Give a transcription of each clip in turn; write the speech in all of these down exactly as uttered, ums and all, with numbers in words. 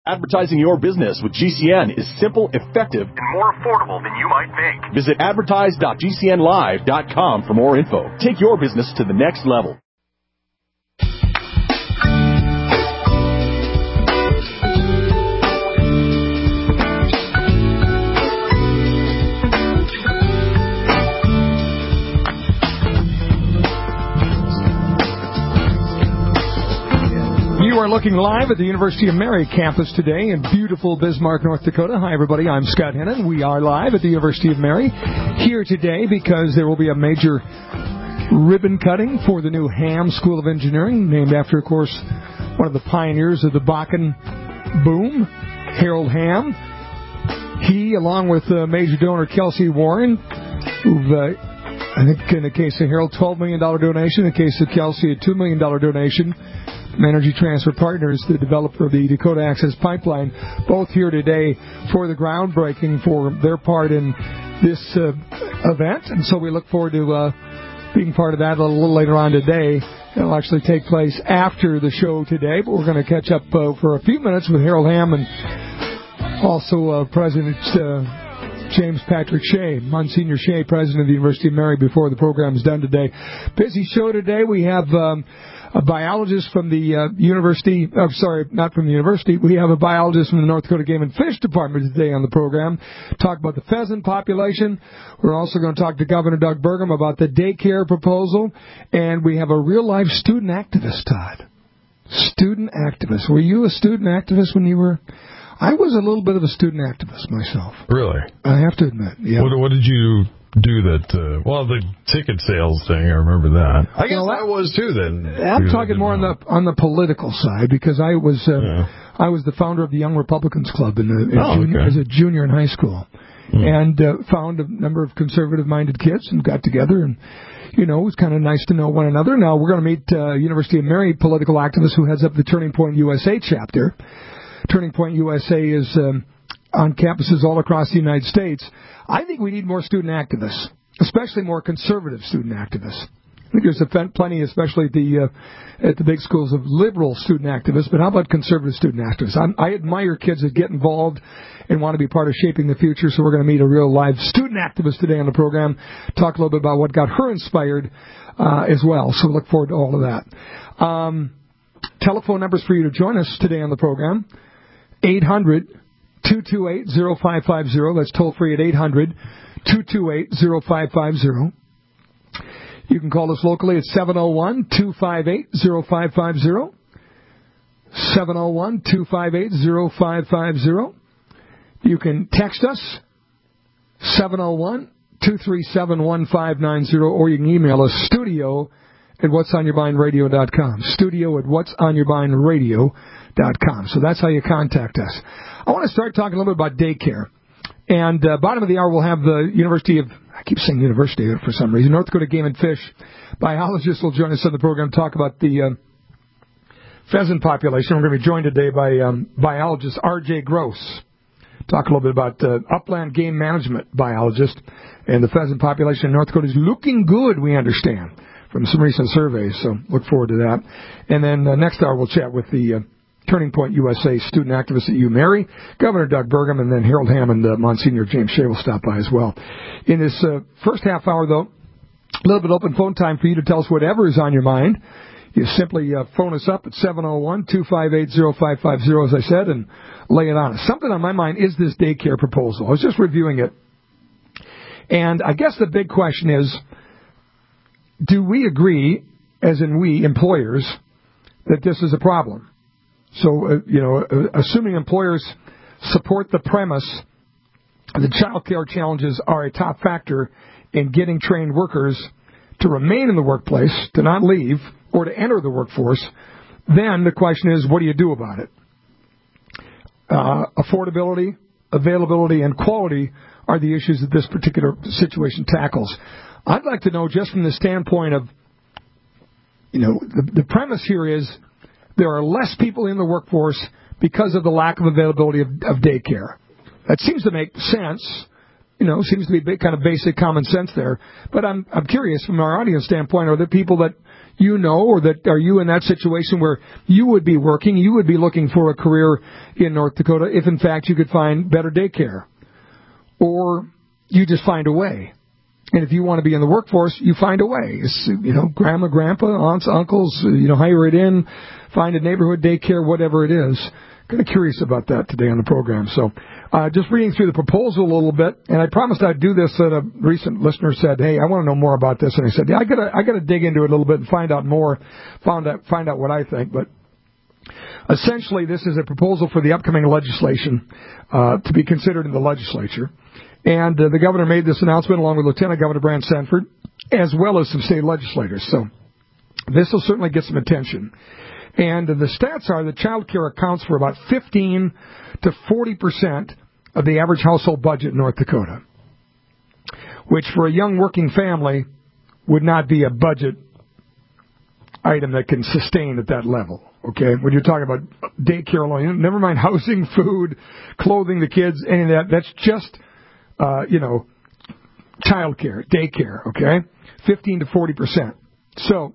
Advertising your business with G C N is simple, effective, and more affordable than you might think. Visit advertise dot g c n live dot com for more info. Take your business to the next level. You are looking live at the University of Mary campus today in beautiful Bismarck, North Dakota. Hi, everybody. I'm Scott Hennon. We are live at the University of Mary here today because there will be a major ribbon cutting for the new Ham School of Engineering, named after, of course, one of the pioneers of the Bakken boom, Harold Ham. He, along with uh, major donor Kelsey Warren, who've, uh, I think in the case of Harold, twelve million dollars donation, in the case of Kelsey, a two million dollars donation, Energy Transfer Partners, the developer of the Dakota Access Pipeline, both here today for the groundbreaking for their part in this uh, event. And so we look forward to uh, being part of that a little later on today. It'll actually take place after the show today, but we're going to catch up uh, for a few minutes with Harold Ham and also uh, President uh, James Patrick Shea, Monsignor Shea, President of the University of Mary, before the program is done today. Busy show today. We have Um, a biologist from the uh, university, I'm sorry, not from the university, we have a biologist from the North Dakota Game and Fish Department today on the program, talk about the pheasant population. We're also going to talk to Governor Doug Burgum about the daycare proposal, and we have a real-life student activist, Todd. Student activist. Were you a student activist when you were... I was a little bit of a student activist myself. Really? I have to admit, yeah. What, what did you... do that, uh, well, the ticket sales thing, I remember that. I guess well, I was too then. I'm talking more on the on the political side, because I was uh, yeah. I was the founder of the Young Republicans Club in the, in oh, junior, okay. as a junior in high school, hmm. and uh, found a number of conservative-minded kids and got together, and, you know, it was kind of nice to know one another. Now, we're going to meet uh, University of Mary political activist who heads up the Turning Point U S A chapter. Turning Point U S A is um, on campuses all across the United States. I think we need more student activists, especially more conservative student activists. I think there's a plenty, especially at the uh, at the big schools, of liberal student activists, but how about conservative student activists? I'm, I admire kids that get involved and want to be part of shaping the future, so we're going to meet a real live student activist today on the program, talk a little bit about what got her inspired uh, as well, so look forward to all of that. Um, telephone numbers for you to join us today on the program, eight hundred, two two eight, oh five five oh. That's toll free at eight hundred, two two eight, oh five five oh. You can call us locally at seven oh one, two five eight, oh five five oh. seven oh one, two five eight, oh five five oh. You can text us, seven oh one, two three seven, one five nine oh, or you can email us, studio at what's on your mind radio dot com. Studio at what's on your mind radio dot com. So that's how you contact us. I want to start talking a little bit about daycare. And uh, bottom of the hour, we'll have the University of, I keep saying University for some reason, North Dakota Game and Fish biologist will join us on the program to talk about the uh, pheasant population. We're going to be joined today by um, biologist R J Gross. Talk a little bit about uh, upland game management biologist. And the pheasant population in North Dakota is looking good, we understand, from some recent surveys. So look forward to that. And then uh, next hour, we'll chat with the... Uh, Turning Point U S A student activist at U Mary, Governor Doug Burgum, and then Harold Ham and uh, Monsignor James Shea will stop by as well. In this uh, first half hour, though, a little bit open phone time for you to tell us whatever is on your mind. You simply uh, phone us up at seven oh one, two five eight, oh five five oh, as I said, and lay it on us. Something on my mind is this daycare proposal. I was just reviewing it. And I guess the big question is, do we agree, as in we, employers, that this is a problem? So, uh, you know, uh, assuming employers support the premise that child care challenges are a top factor in getting trained workers to remain in the workplace, to not leave, or to enter the workforce, then the question is, what do you do about it? Uh, affordability, availability, and quality are the issues that this particular situation tackles. I'd like to know, just from the standpoint of, you know, the, the premise here is, there are less people in the workforce because of the lack of availability of, of daycare. That seems to make sense. You know, seems to be kind of basic common sense there. But I'm I'm curious, from our audience standpoint, are there people that, you know, or that are you in that situation where you would be working, you would be looking for a career in North Dakota if, in fact, you could find better daycare? Or you just find a way. And if you want to be in the workforce, you find a way. It's, you know, grandma, grandpa, aunts, uncles, you know, hire it in, find a neighborhood daycare, whatever it is. Kind of curious about that today on the program. So uh, just reading through the proposal a little bit, and I promised I'd do this. And a recent listener said, "Hey, I want to know more about this," and I said, "Yeah, I gotta, I gotta dig into it a little bit and find out more, find out, find out what I think." But essentially, this is a proposal for the upcoming legislation uh, to be considered in the legislature. And uh, the governor made this announcement along with Lieutenant Governor Brant Sanford, as well as some state legislators. So this will certainly get some attention. And uh, the stats are that child care accounts for about fifteen to forty percent of the average household budget in North Dakota, which for a young working family would not be a budget item that can sustain at that level. Okay, when you're talking about daycare alone, never mind housing, food, clothing the kids, any of that, that's just Uh, you know, child care, daycare, okay? fifteen to forty percent. So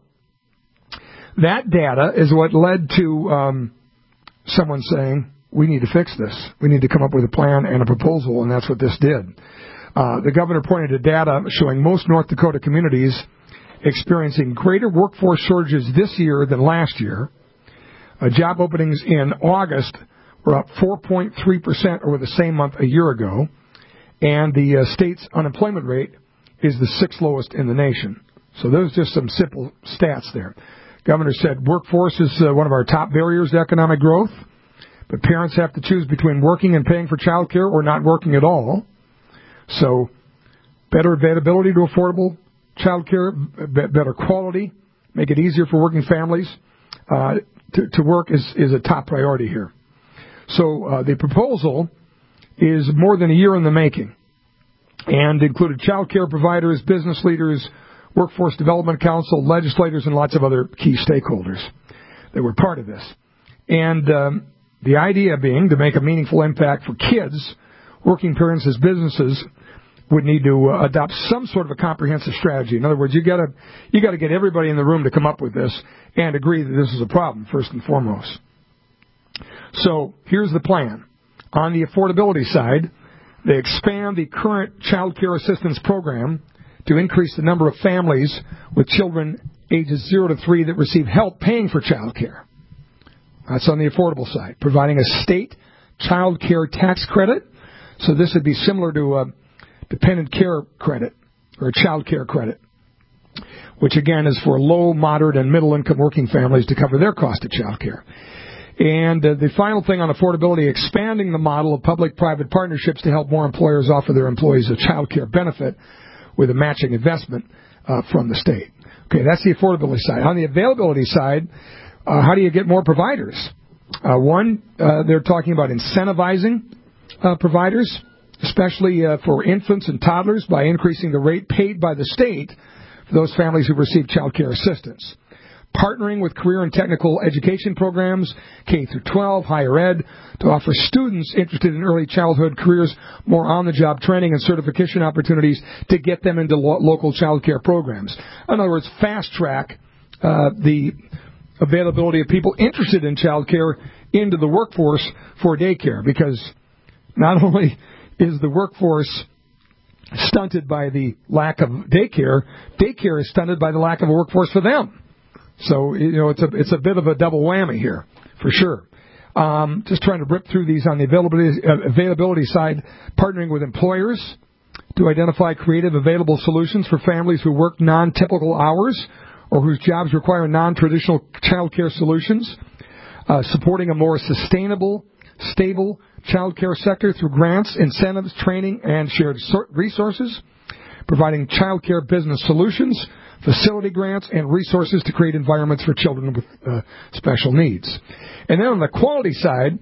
that data is what led to um, someone saying, we need to fix this. We need to come up with a plan and a proposal, and that's what this did. Uh, the governor pointed to data showing most North Dakota communities experiencing greater workforce shortages this year than last year. Uh, job openings in August were up four point three percent over the same month a year ago. And the uh, state's unemployment rate is the sixth lowest in the nation. So those are just some simple stats there. Governor said workforce is uh, one of our top barriers to economic growth, but parents have to choose between working and paying for child care or not working at all. So better availability to affordable child care, b- better quality, make it easier for working families uh, to, to work is, is a top priority here. So uh, the proposal is more than a year in the making and included child care providers, business leaders, Workforce Development Council, legislators, and lots of other key stakeholders that were part of this. And um, the idea being to make a meaningful impact for kids, working parents as businesses would need to uh, adopt some sort of a comprehensive strategy. In other words, you gotta you gotta get everybody in the room to come up with this and agree that this is a problem, first and foremost. So here's the plan. On the affordability side, they expand the current child care assistance program to increase the number of families with children ages zero to three that receive help paying for child care. That's on the affordable side, providing a state child care tax credit. So this would be similar to a dependent care credit or a child care credit, which again is for low, moderate, and middle income working families to cover their cost of child care. And uh, the final thing on affordability, expanding the model of public-private partnerships to help more employers offer their employees a child care benefit with a matching investment uh, from the state. Okay, that's the affordability side. On the availability side, uh, how do you get more providers? Uh, one, uh, they're talking about incentivizing uh, providers, especially uh, for infants and toddlers, by increasing the rate paid by the state for those families who receive child care assistance. Partnering with career and technical education programs, K through twelve, higher ed, to offer students interested in early childhood careers more on-the-job training and certification opportunities to get them into lo- local child care programs. In other words, fast-track uh, the availability of people interested in child care into the workforce for daycare, because not only is the workforce stunted by the lack of daycare, daycare is stunted by the lack of a workforce for them. So, you know, it's a it's a bit of a double whammy here, for sure. Um, just trying to rip through these on the availability, uh, availability side, partnering with employers to identify creative available solutions for families who work non-typical hours or whose jobs require non-traditional child care solutions, uh, supporting a more sustainable, stable child care sector through grants, incentives, training, and shared resources, providing child care business solutions, facility grants, and resources to create environments for children with uh, special needs. And then on the quality side,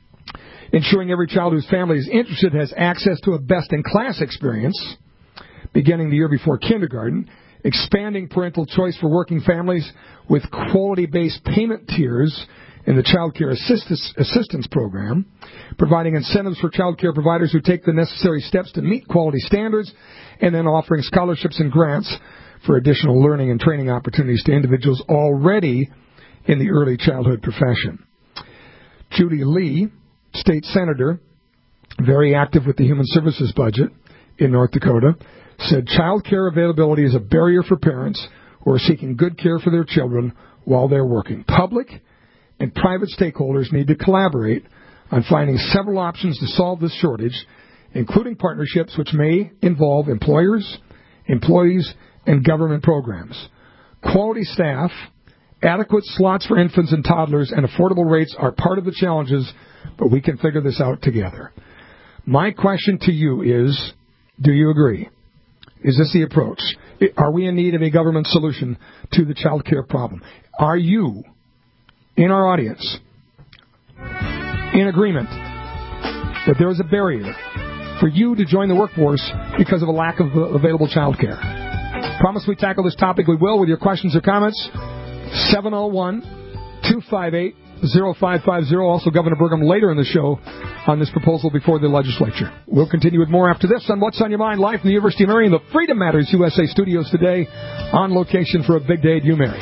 ensuring every child whose family is interested has access to a best-in-class experience, beginning the year before kindergarten, expanding parental choice for working families with quality-based payment tiers in the Child Care Assistance, Assistance Program, providing incentives for child care providers who take the necessary steps to meet quality standards, and then offering scholarships and grants for additional learning and training opportunities to individuals already in the early childhood profession. Judy Lee, state senator, very active with the Human Services budget in North Dakota, said child care availability is a barrier for parents who are seeking good care for their children while they're working. Public and private stakeholders need to collaborate on finding several options to solve this shortage, including partnerships which may involve employers, employees, and government programs. Quality staff, adequate slots for infants and toddlers, and affordable rates are part of the challenges, but we can figure this out together. My question to you is, do you agree? Is this the approach? Are we in need of a government solution to the child care problem? Are you, in our audience, in agreement that there is a barrier for you to join the workforce because of a lack of available child care? Promise we tackle this topic. We will with your questions or comments. seven oh one, two five eight, oh five five oh. Also, Governor Burgum later in the show on this proposal before the legislature. We'll continue with more after this on What's on Your Mind, live from the University of Mary in the Freedom Matters U S A studios today, on location for a big day at UMary.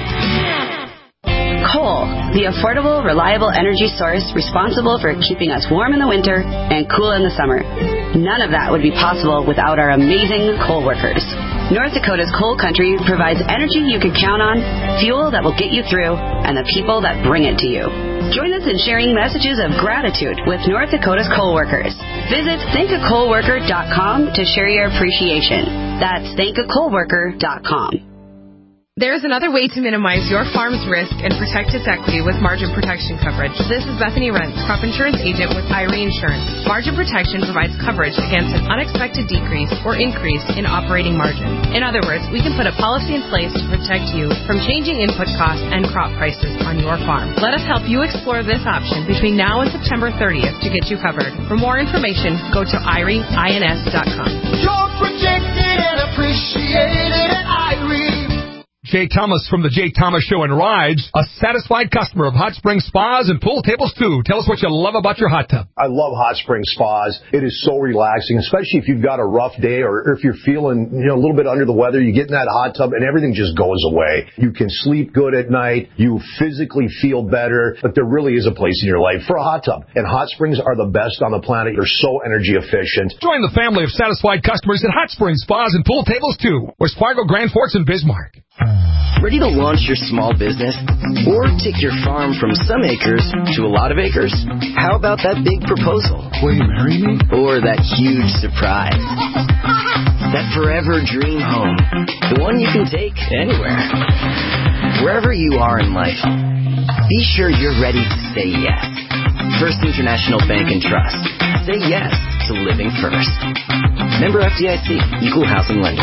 Coal, the affordable, reliable energy source responsible for keeping us warm in the winter and cool in the summer. None of that would be possible without our amazing coal workers. North Dakota's coal country provides energy you can count on, fuel that will get you through, and the people that bring it to you. Join us in sharing messages of gratitude with North Dakota's coal workers. Visit thank a coal worker dot com to share your appreciation. That's thank a coal worker dot com. There is another way to minimize your farm's risk and protect its equity with margin protection coverage. This is Bethany Rentz, crop insurance agent with I R E Insurance. Margin protection provides coverage against an unexpected decrease or increase in operating margin. In other words, we can put a policy in place to protect you from changing input costs and crop prices on your farm. Let us help you explore this option between now and September thirtieth to get you covered. For more information, go to I R E ins dot com. You're protected and appreciated at I R E. Jay Thomas from the Jay Thomas Show and Rides, a satisfied customer of Hot Spring Spas and Pool Tables too. Tell us what you love about your hot tub. I love Hot Spring Spas. It is so relaxing, especially if you've got a rough day or if you're feeling, you know, a little bit under the weather. You get in that hot tub and everything just goes away. You can sleep good at night. You physically feel better. But there really is a place in your life for a hot tub. And hot springs are the best on the planet. They're so energy efficient. Join the family of satisfied customers at Hot Spring Spas and Pool Tables too. West Fargo, Grand Forks, and Bismarck. Ready to launch your small business? Or take your farm from some acres to a lot of acres? How about that big proposal? Will you marry me? Or that huge surprise? That forever dream home. The one you can take anywhere. Wherever you are in life, be sure you're ready to say yes. First International Bank and Trust. Say yes to living first. Member F D I C, Equal Housing Lender.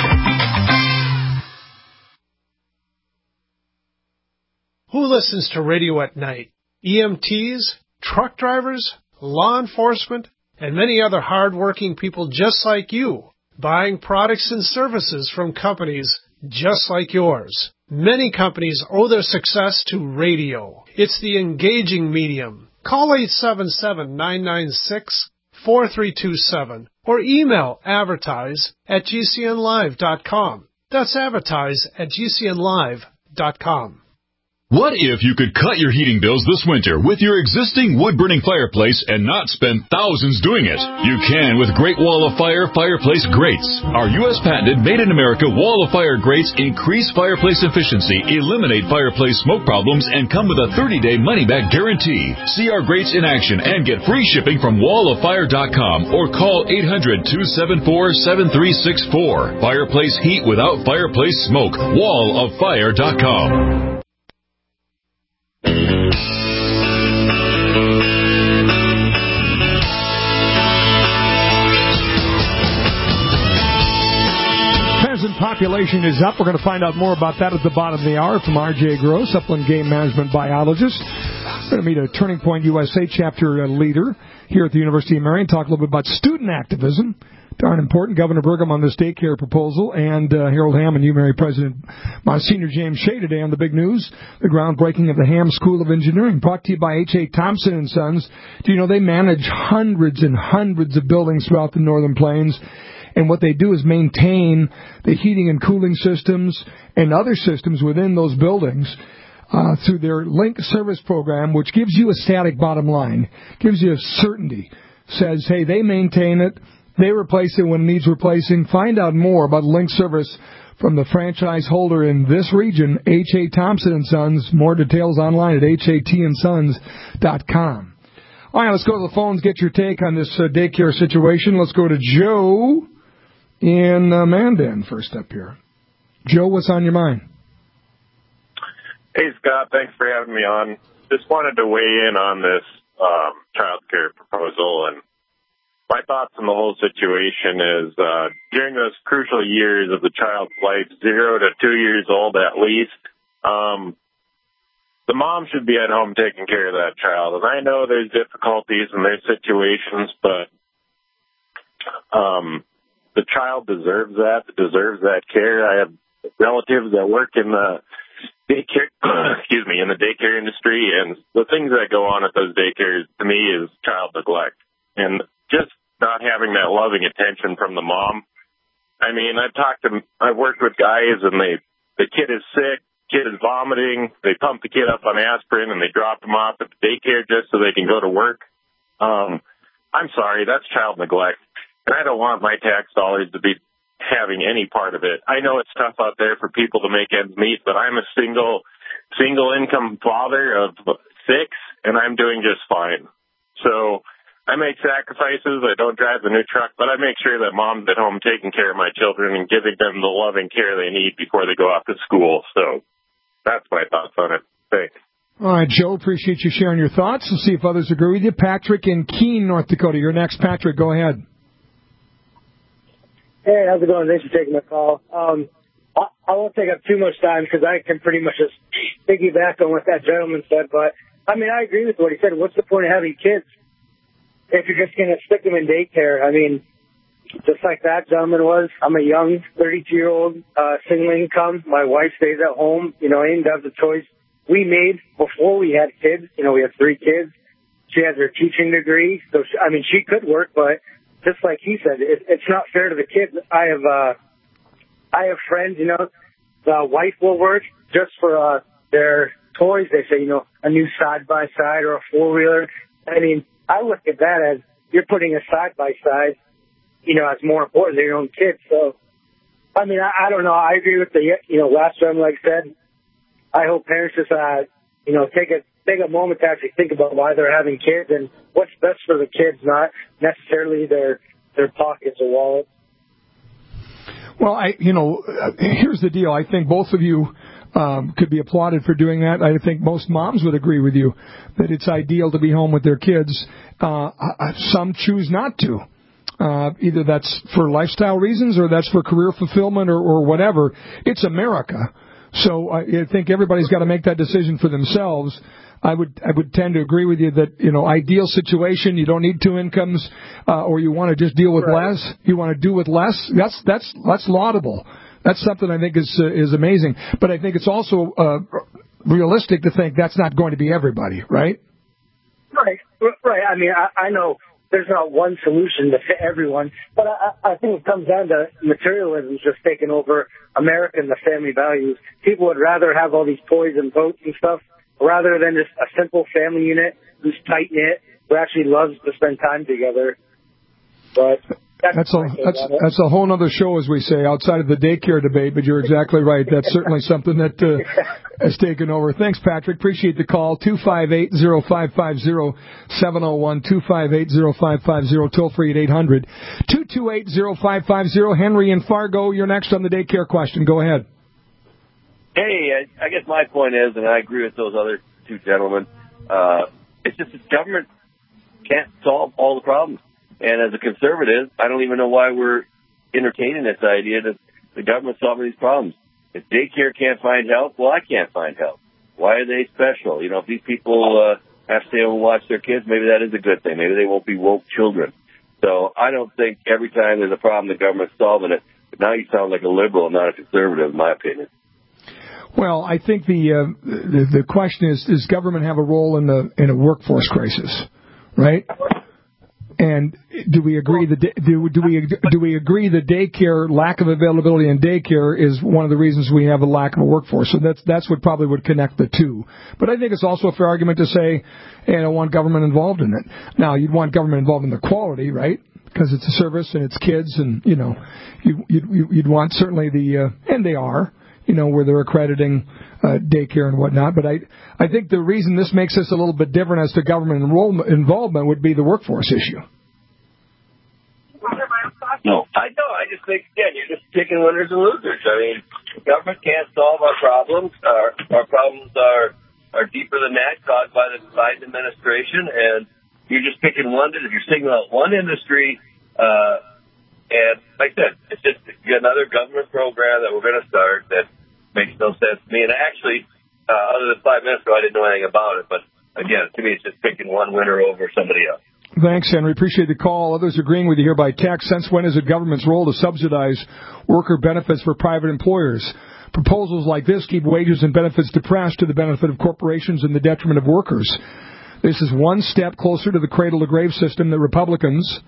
Who listens to radio at night? E M Ts, truck drivers, law enforcement, and many other hard-working people just like you, buying products and services from companies just like yours. Many companies owe their success to radio. It's the engaging medium. Call eight seven seven, nine nine six, four three two seven or email advertise at g c n live dot com. That's advertise at g c n live dot com. What if you could cut your heating bills this winter with your existing wood-burning fireplace and not spend thousands doing it? You can with Great Wall of Fire fireplace grates. Our U S patented made-in-America Wall of Fire grates increase fireplace efficiency, eliminate fireplace smoke problems, and come with a thirty-day money-back guarantee. See our grates in action and get free shipping from wall of fire dot com or call eight hundred, two seven four, seven three six four. Fireplace heat without fireplace smoke. wall of fire dot com. Population is up. We're going to find out more about that at the bottom of the hour from R J Gross, Upland Game Management Biologist. We're going to meet a Turning Point U S A chapter uh, leader here at the University of Mary and talk a little bit about student activism. Darn important. Governor Burgum on this daycare proposal, and uh, Harold Hamm and UMary President Monsignor James Shea today on the big news, the groundbreaking of the Hamm School of Engineering, brought to you by H A. Thompson and Sons. Do you know they manage hundreds and hundreds of buildings throughout the Northern Plains? And what they do is maintain the heating and cooling systems and other systems within those buildings uh, through their Link service program, which gives you a static bottom line, gives you a certainty, says, hey, they maintain it, they replace it when it needs replacing. Find out more about Link service from the franchise holder in this region, H A. Thompson and Sons. More details online at H A T and sons dot com. All right, let's go to the phones, get your take on this uh, daycare situation. Let's go to Joe in uh, Mandan first up here. Joe, what's on your mind? Hey, Scott, thanks for having me on. Just wanted to weigh in on this um, child care proposal. And my thoughts on the whole situation is uh, during those crucial years of the child's life, zero to two years old at least, um, the mom should be at home taking care of that child. And I know there's difficulties in their situations, but um, the child deserves that, deserves that care. I have relatives that work in the daycare, excuse me, in the daycare industry, and the things that go on at those daycares to me is child neglect and just not having that loving attention from the mom. I mean, I've talked to, I've worked with guys, and they, the kid is sick, kid is vomiting, they pump the kid up on aspirin, and they drop him off at the daycare just so they can go to work. Um, I'm sorry, that's child neglect, and I don't want my tax dollars to be having any part of it. I know it's tough out there for people to make ends meet, but I'm a single, single income father of six, and I'm doing just fine. So I make sacrifices. I don't drive the new truck, but I make sure that mom's at home taking care of my children and giving them the loving care they need before they go off to school. So that's my thoughts on it. Thanks. All right, Joe, appreciate you sharing your thoughts. We'll see if others agree with you. Patrick in Keene, North Dakota. You're next. Patrick, go ahead. Hey, how's it going? Thanks for taking my call. Um, I, I won't take up too much time because I can pretty much just piggyback on what that gentleman said. But, I mean, I agree with what he said. What's the point of having kids if you're just going to stick them in daycare? I mean, just like that gentleman was, I'm a young thirty-two-year-old uh, single income. My wife stays at home. You know, Aim does the choice we made before we had kids. You know, we have three kids. She has her teaching degree. So, she, I mean, she could work, but just like he said, it, it's not fair to the kids. I have uh, I have friends, you know, the wife will work just for uh, their toys. They say, you know, a new side-by-side or a four-wheeler. I mean, I look at that as you're putting a side-by-side, you know, as more important than your own kids. So, I mean, I, I don't know. I agree with the, you know, last time, like I said, I hope parents just, uh, you know, take a take a moment to actually think about why they're having kids and what's best for the kids, not necessarily their their pockets or wallets. Well, I, you know, here's the deal. I think both of you um, could be applauded for doing that. I think most moms would agree with you that it's ideal to be home with their kids. Uh, some choose not to. Uh, either that's for lifestyle reasons or that's for career fulfillment or, or whatever. It's America. So I think everybody's got to make that decision for themselves. I would I would tend to agree with you that, you know, ideal situation, you don't need two incomes, uh, or you want to just deal with right. less. You want to do with less. That's that's that's laudable. That's something I think is uh, is amazing. But I think it's also uh, realistic to think that's not going to be everybody, right? Right, right. I mean, I, I know there's not one solution to fit everyone, but I, I think it comes down to materialism just taking over America and the family values. People would rather have all these toys and boats and stuff rather than just a simple family unit who's tight-knit, who actually loves to spend time together. But that's that's a that's, that's a whole other show, as we say, outside of the daycare debate, but you're exactly right. That's certainly something that uh, has taken over. Thanks, Patrick. Appreciate the call. two five eight, zero five five zero, seven oh one, two five eight, zero five five zero, toll free at eight hundred, two two eight, zero five five zero. Henry in Fargo, you're next on the daycare question. Go ahead. Hey, I guess my point is, and I agree with those other two gentlemen, uh, it's just the government can't solve all the problems. And as a conservative, I don't even know why we're entertaining this idea that the government's solving these problems. If daycare can't find help, well, I can't find help. Why are they special? You know, if these people uh, have to stay home and watch their kids, maybe that is a good thing. Maybe they won't be woke children. So I don't think every time there's a problem, the government's solving it. But now you sound like a liberal, not a conservative, in my opinion. Well, I think the, uh, the the question is, does government have a role in the in a workforce crisis, right? And do we agree the do do we do we agree the daycare lack of availability in daycare is one of the reasons we have a lack of a workforce? So that's that's what probably would connect the two. But I think it's also a fair argument to say, hey, I don't want government involved in it. Now, you'd want government involved in the quality, right? Because it's a service and it's kids, and you know, you, you'd, you'd want certainly the uh, and they are, you know, where they're accrediting uh, daycare and whatnot. But I I think the reason this makes us a little bit different as to government enrollment, involvement would be the workforce issue. No, I know. I just think, again, you're just picking winners and losers. I mean, government can't solve our problems. Our, our problems are, are deeper than that, caused by the Biden administration, and you're just picking one. If you're singling out one industry, uh, and like I said, it's just another government program that we're going to start that makes no sense to me. And actually, uh, other than five minutes ago, I didn't know anything about it. But again, to me, it's just picking one winner over somebody else. Thanks, Henry. Appreciate the call. Others agreeing with you here by text. Since when is it government's role to subsidize worker benefits for private employers? Proposals like this keep wages and benefits depressed to the benefit of corporations and the detriment of workers. This is one step closer to the cradle-to-grave system that Republicans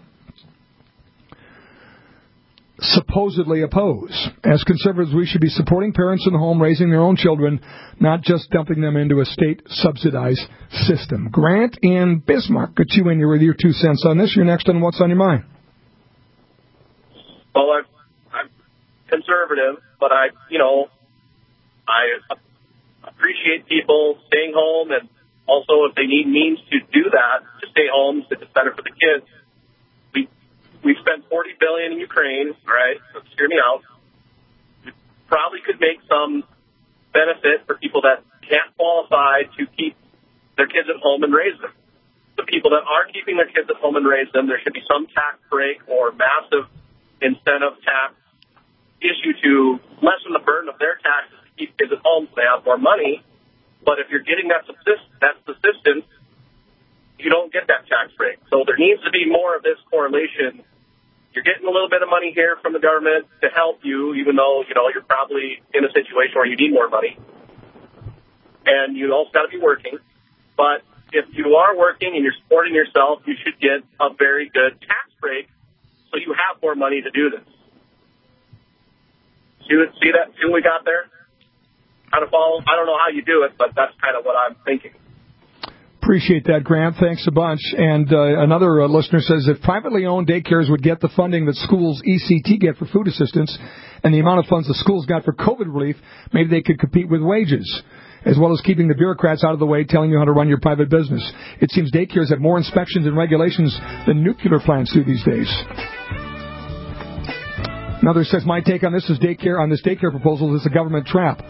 supposedly oppose. As conservatives, we should be supporting parents in the home raising their own children, not just dumping them into a state-subsidized system. Grant in Bismarck, got you in here with your two cents on this. You're next on What's on Your Mind. Well, I'm, I'm conservative, but I, you know, I appreciate people staying home, and also if they need means to do that, to stay home, if it's better for the kids. We spent forty billion dollars in Ukraine, right? So hear me out. We probably could make some benefit for people that can't qualify to keep their kids at home and raise them. The people that are keeping their kids at home and raise them, there should be some tax break or massive incentive tax issue to lessen the burden of their taxes to keep kids at home so they have more money. But if you're getting that subsist- that subsistence, you don't get that tax break. So there needs to be more of this correlation. You're getting a little bit of money here from the government to help you, even though, you know, you're probably in a situation where you need more money. And you also got to be working. But if you are working and you're supporting yourself, you should get a very good tax break so you have more money to do this. See, see that? See what we got there? Kind of follow? I don't know how you do it, but that's kind of what I'm thinking. Appreciate that, Grant. Thanks a bunch. And uh, another uh, listener says, if privately owned daycares would get the funding that schools' E C T get for food assistance and the amount of funds the schools got for COVID relief, maybe they could compete with wages, as well as keeping the bureaucrats out of the way telling you how to run your private business. It seems daycares have more inspections and regulations than nuclear plants do these days. Another says, my take on this is daycare on this daycare proposal is a government trap.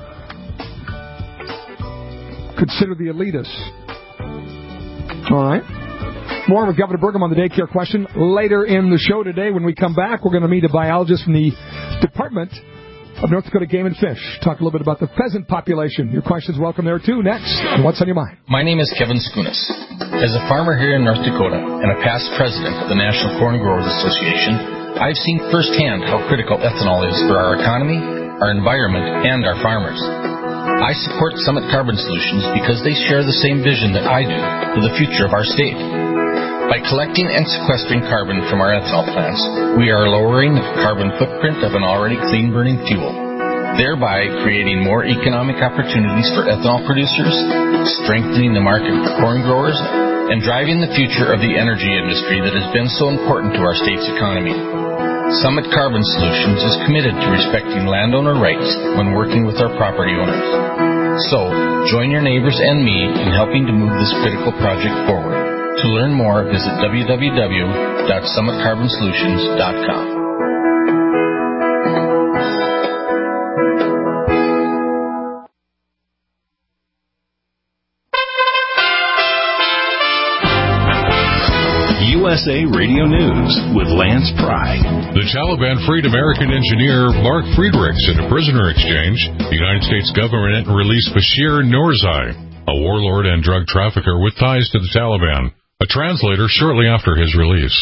Consider the elitists. All right. More with Governor Burgum on the daycare question later in the show today. When we come back, we're going to meet a biologist from the Department of North Dakota Game and Fish. Talk a little bit about the pheasant population. Your questions welcome there, too. Next, What's on Your Mind? My name is Kevin Skunas. As a farmer here in North Dakota and a past president of the National Corn Growers Association, I've seen firsthand how critical ethanol is for our economy, our environment, and our farmers. I support Summit Carbon Solutions because they share the same vision that I do for the future of our state. By collecting and sequestering carbon from our ethanol plants, we are lowering the carbon footprint of an already clean-burning fuel, thereby creating more economic opportunities for ethanol producers, strengthening the market for corn growers, and driving the future of the energy industry that has been so important to our state's economy. Summit Carbon Solutions is committed to respecting landowner rights when working with our property owners. So, join your neighbors and me in helping to move this critical project forward. To learn more, visit w w w dot summit carbon solutions dot com. U S A Radio News with Lance Pry. The Taliban freed American engineer Mark Friedrichs in a prisoner exchange. The United States government released Bashir Noorzai, a warlord and drug trafficker with ties to the Taliban. A translator shortly after his release.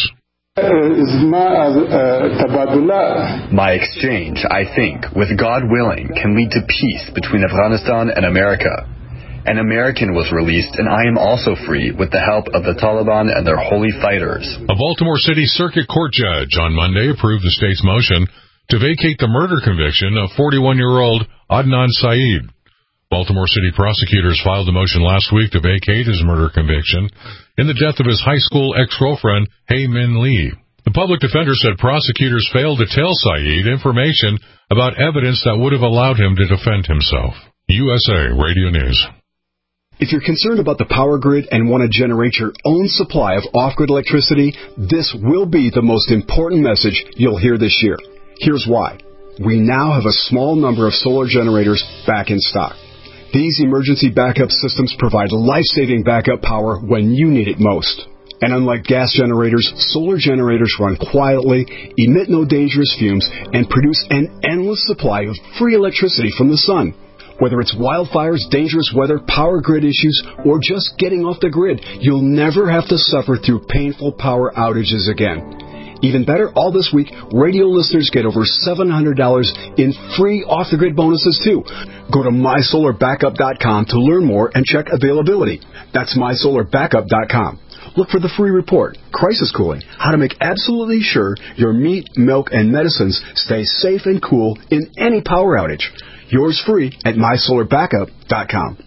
My exchange, I think, with God willing, can lead to peace between Afghanistan and America. An American was released, and I am also free with the help of the Taliban and their holy fighters. A Baltimore City Circuit Court judge on Monday approved the state's motion to vacate the murder conviction of forty-one-year-old Adnan Syed. Baltimore City prosecutors filed a motion last week to vacate his murder conviction in the death of his high school ex-girlfriend, Hae Min Lee. The public defender said prosecutors failed to tell Syed information about evidence that would have allowed him to defend himself. U S A Radio News. If you're concerned about the power grid and want to generate your own supply of off-grid electricity, this will be the most important message you'll hear this year. Here's why. We now have a small number of solar generators back in stock. These emergency backup systems provide life-saving backup power when you need it most. And unlike gas generators, solar generators run quietly, emit no dangerous fumes, and produce an endless supply of free electricity from the sun. Whether it's wildfires, dangerous weather, power grid issues, or just getting off the grid, you'll never have to suffer through painful power outages again. Even better, all this week, radio listeners get over seven hundred dollars in free off-the-grid bonuses, too. Go to my solar backup dot com to learn more and check availability. That's my solar backup dot com. Look for the free report, Crisis Cooling, how to make absolutely sure your meat, milk, and medicines stay safe and cool in any power outage. Yours free at my solar backup dot com.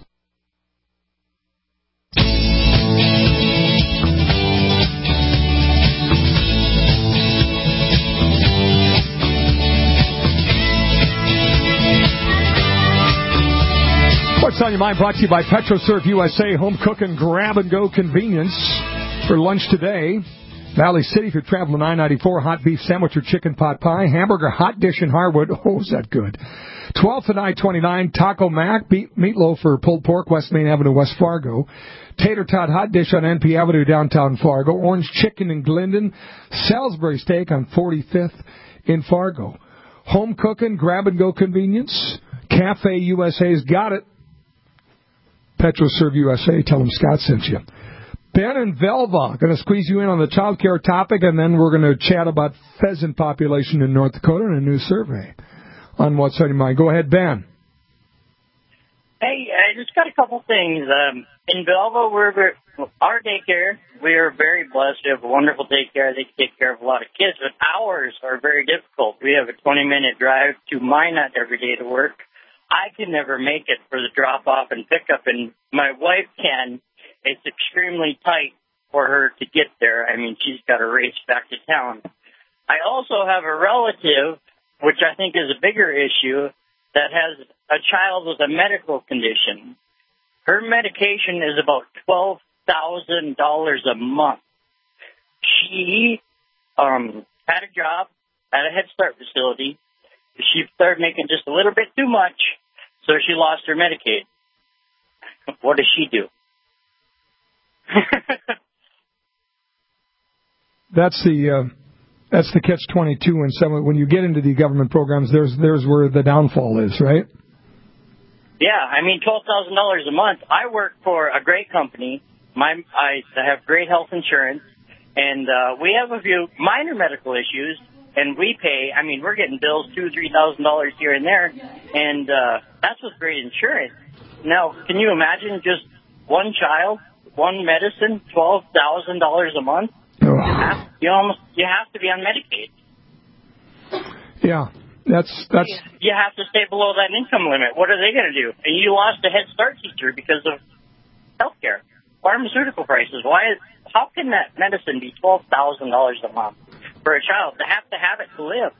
What's on your mind? Brought to you by PetroServe U S A, home cook and grab-and-go convenience. For lunch today, Valley City, if you're traveling nine ninety-four, hot beef sandwich or chicken pot pie, hamburger hot dish in Harwood. Oh, is that good? twelfth and I twenty-nine, Taco Mac, beef, meatloaf or pulled pork, West Main Avenue, West Fargo. Tater tot hot dish on N P Avenue, downtown Fargo. Orange chicken in Glendon. Salisbury steak on forty-fifth in Fargo. Home cooking, grab-and-go convenience. Cafe U S A's got it. PetroServe U S A, tell them Scott sent you. Ben and Velva, going to squeeze you in on the child care topic, and then we're going to chat about pheasant population in North Dakota and a new survey on What's on Your Mind. Go ahead, Ben. Hey, I just got a couple things. Um, in Velva, we're very, our daycare, we are very blessed. We have a wonderful daycare. They take care of a lot of kids, but ours are very difficult. We have a twenty-minute drive to Minot every day to work. I can never make it for the drop-off and pickup, and my wife can. It's extremely tight for her to get there. I mean, she's got to race back to town. I also have a relative, which I think is a bigger issue, that has a child with a medical condition. Her medication is about twelve thousand dollars a month. She um, had a job at a Head Start facility. She started making just a little bit too much, so she lost her Medicaid. What does she do? That's the uh, that's the catch twenty-two. And some when you get into the government programs, there's there's where the downfall is, right? Yeah, I mean twelve thousand dollars a month. I work for a great company. My I have great health insurance, and uh, we have a few minor medical issues, and we pay. I mean, we're getting bills two, three thousand dollars here and there, and uh, that's with great insurance. Now, can you imagine just one child, one medicine, twelve thousand dollars a month? You, have, you almost you have to be on Medicaid. Yeah, that's that's. You have to stay below that income limit. What are they going to do? And you lost a Head Start teacher because of health care, pharmaceutical prices. Why? How can that medicine be twelve thousand dollars a month for a child? They have to have it to live.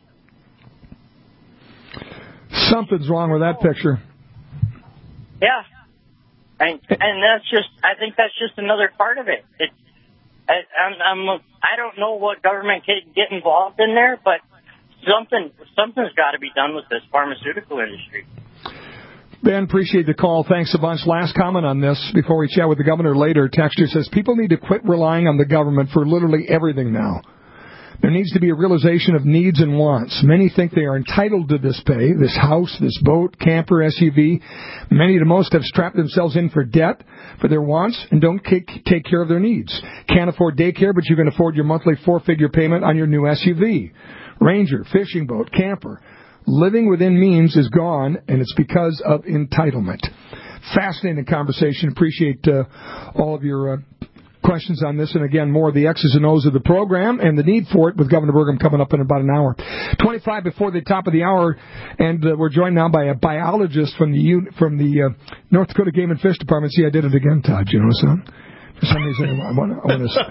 Something's wrong with that picture. Yeah, and and that's just. I think that's just another part of it. It's. I, I'm, I'm, I don't know what government can get involved in there, but something, something's got to be done with this pharmaceutical industry. Ben, appreciate the call. Thanks a bunch. Last comment on this before we chat with the governor later. Texter says people need to quit relying on the government for literally everything now. There needs to be a realization of needs and wants. Many think they are entitled to this pay, this house, this boat, camper, S U V. Many, the most, have strapped themselves in for debt for their wants and don't take care of their needs. Can't afford daycare, but you can afford your monthly four-figure payment on your new S U V, Ranger, fishing boat, camper. Living within means is gone, and it's because of entitlement. fascinating conversation. Appreciate uh, all of your uh, questions on this. And again, more of the X's and O's of the program and the need for it with Governor Burgum coming up in about an hour. twenty-five before the top of the hour, and uh, we're joined now by a biologist from the un- from the uh, North Dakota Game and Fish Department. See, I did it again, Todd. You know something? For some reason, I want to. I want to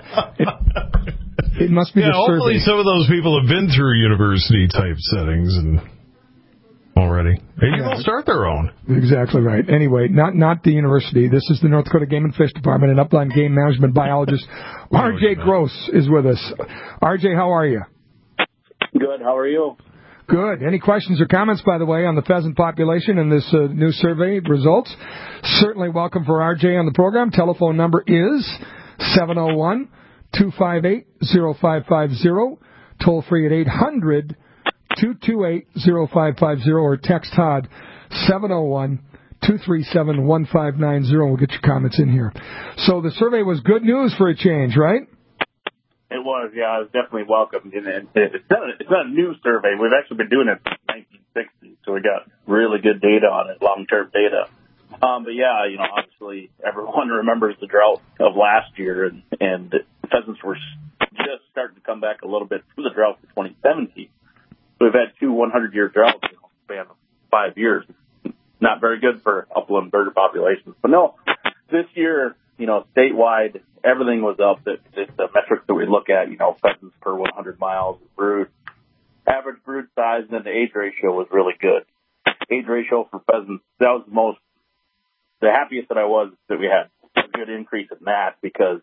it, it must be yeah, the survey. Hopefully, some of those people have been through university type settings and already. Maybe Yeah. they'll start their own. Exactly right. Anyway, not not the university. This is the North Dakota Game and Fish Department and Upland Game Management biologist R J Gross is with us. R J, how are you? Good. How are you? Good. Any questions or comments, by the way, on the pheasant population and this uh, new survey results? Certainly welcome for R J on the program. Telephone number is seven oh one, two five eight, oh five five oh. Toll free at eight hundred, two two eight, oh five five oh or text Todd seven oh one, two three seven, one five nine oh. We'll get your comments in here. So the survey was good news for a change, right? It was, yeah. It was definitely welcomed. And it's not, a, it's not a new survey. We've actually been doing it since nineteen sixty, so we got really good data on it, long-term data. Um, but, yeah, you know, obviously everyone remembers the drought of last year, and, and pheasants were just starting to come back a little bit from the drought of twenty seventeen. So we've had two hundred-year droughts in the span of five years. Not very good for upland bird populations. But, no, this year, you know, statewide, everything was up. The, the, the metrics that we look at, you know, pheasants per one hundred miles of brood, average brood size, and then the age ratio was really good. Age ratio for pheasants, that was the most, the happiest that I was that we had a good increase in that, because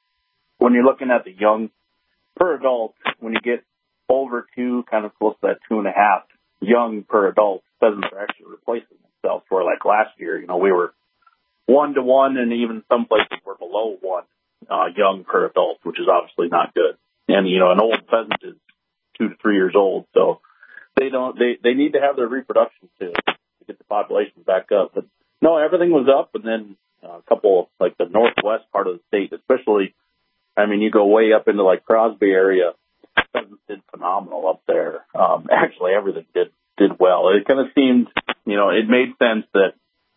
when you're looking at the young per adult, when you get over two, kind of close to that two and a half young per adult, pheasants are actually replacing themselves. Where like last year, you know, we were one to one, and even some places were below one uh, young per adult, which is obviously not good. And you know, an old pheasant is two to three years old, so they don't they they need to have their reproduction to, to get the population back up. But no, everything was up, and then uh, a couple like the northwest part of the state, especially. I mean, you go way up into like Crosby area, pheasants did phenomenal up there. Um, actually, everything did did well. It kind of seemed, you know, it made sense that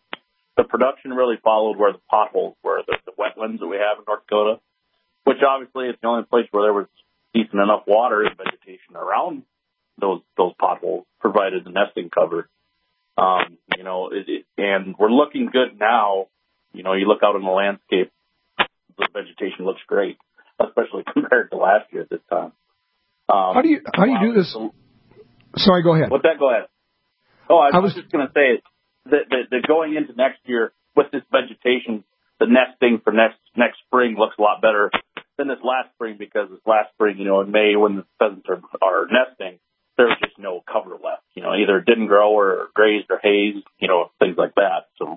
the production really followed where the potholes were, the, the wetlands that we have in North Dakota, which obviously is the only place where there was decent enough water and vegetation around those those potholes provided the nesting cover. Um, you know, it, it, and we're looking good now. You know, you look out in the landscape, the vegetation looks great, especially compared to last year at this time. Um, how do you how do you do this? Sorry, go ahead. What's that? Go ahead. Oh, I, I was, was just going to say that, that, that going into next year with this vegetation, the nesting for next next spring looks a lot better than this last spring, because this last spring, you know, in May when the pheasants are, are nesting, there was just no cover left. You know, either it didn't grow or grazed or hazed, you know, things like that. So,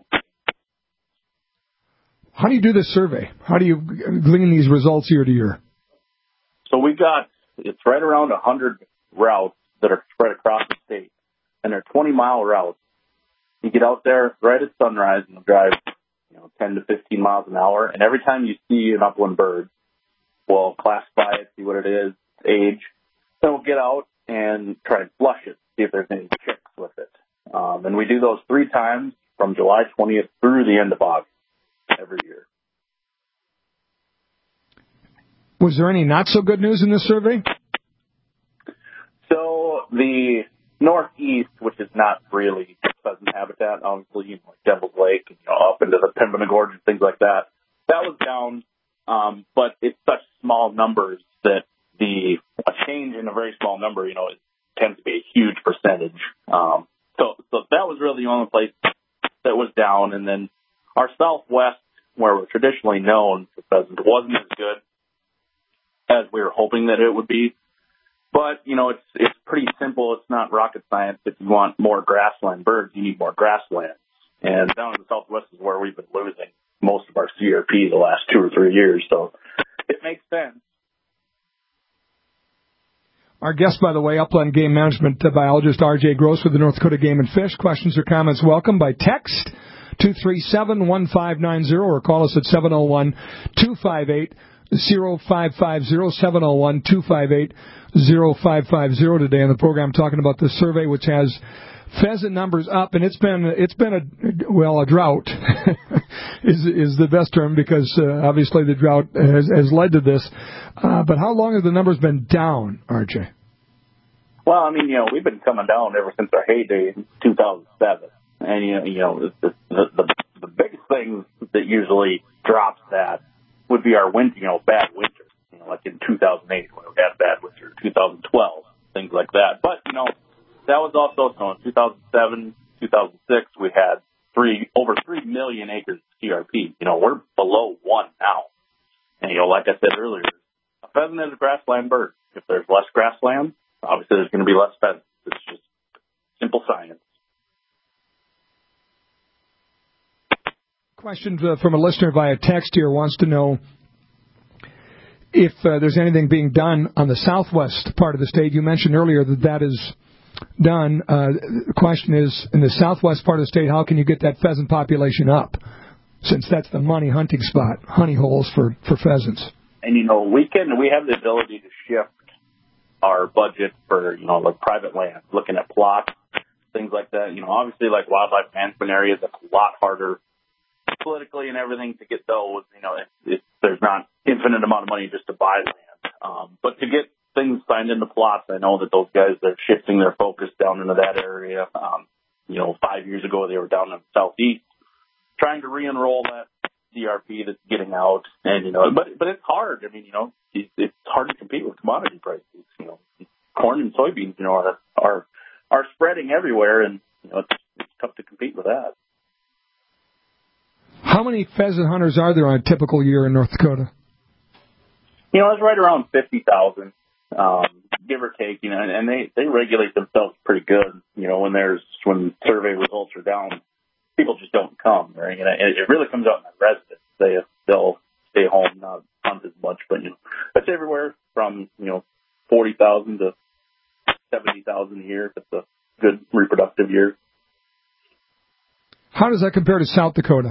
how do you do this survey? How do you glean these results year to year? So we got, it's right around one hundred routes that are spread across the state, and they're twenty mile routes. You get out there right at sunrise and drive, you know, ten to fifteen miles an hour, and every time you see an upland bird, we'll classify it, see what it is, age, then we'll get out and try to flush it, see if there's any chicks with it. Um, and we do those three times from July twentieth through the end of August every year. Was there any not so good news in this survey? So the northeast, which is not really pheasant habitat, obviously, you know, like Devil's Lake, and, you know, up into the Pembina Gorge and things like that, that was down. Um, but it's such small numbers that the a change in a very small number, you know, it tends to be a huge percentage. Um, so, so that was really the only place that was down. And then our southwest, where we're traditionally known for pheasants, wasn't as good as we were hoping that it would be. But, you know, it's it's pretty simple. It's not rocket science. If you want more grassland birds, you need more grassland. And down in the southwest is where we've been losing most of our C R P the last two or three years. So it makes sense. Our guest, by the way, Upland Game Management biologist R J Gross with the North Dakota Game and Fish. Questions or comments welcome by text two three seven, one five nine zero or call us at seven oh one, two five eight, oh five five oh, seven oh one, two five eight, oh five five oh today on the program, talking about the survey which has pheasant numbers up, and it's been it's been a well a drought is is the best term because uh, obviously the drought has, has led to this. Uh, but how long have the numbers been down, R J? Well, I mean, you know, we've been coming down ever since our heyday in two thousand seven, and you know, you know, the the, the, the biggest thing that usually drops that would be our winter, you know, bad winter, you know, like in two thousand eight when we had bad winter, two thousand twelve, things like that. But you know, that was also so in two thousand seven, two thousand six, we had three over three million acres of C R P. You know, we're below one now, and you know, like I said earlier, a pheasant is a grassland bird. If there's less grassland, obviously there's going to be less pheasants. It's just simple science. Question uh, from a listener via text here wants to know if uh, there's anything being done on the southwest part of the state. You mentioned earlier that that is done. Uh, the question is, in the southwest part of the state, how can you get that pheasant population up, since that's the money hunting spot, honey holes for, for pheasants? And, you know, we can, we have the ability to shift our budget for, you know, like private land, looking at plots, things like that. You know, obviously, like wildlife management areas, that's a lot harder politically and everything to get those. You know, it, it, there's not infinite amount of money just to buy land. Um, but to get things signed into plots, I know that those guys are shifting their focus down into that area. Um, you know, five years ago, they were down in the southeast trying to re-enroll that C R P that's getting out. And, you know, but, but it's hard. I mean, you know, it, it's hard to compete with commodity prices. You know, corn and soybeans, you know, are, are, are spreading everywhere, and, you know, it's, it's tough to compete with that. How many pheasant hunters are there on a typical year in North Dakota? You know, it's right around fifty thousand, um, give or take, you know, and, and they, they regulate themselves pretty good. You know, when there's, when survey results are down, people just don't come, right? And it, it really comes out in the residents. They, they'll stay home, not hunt as much, but, you know, it's everywhere from, you know, forty thousand to seventy thousand a year if it's a good reproductive year. How does that compare to South Dakota?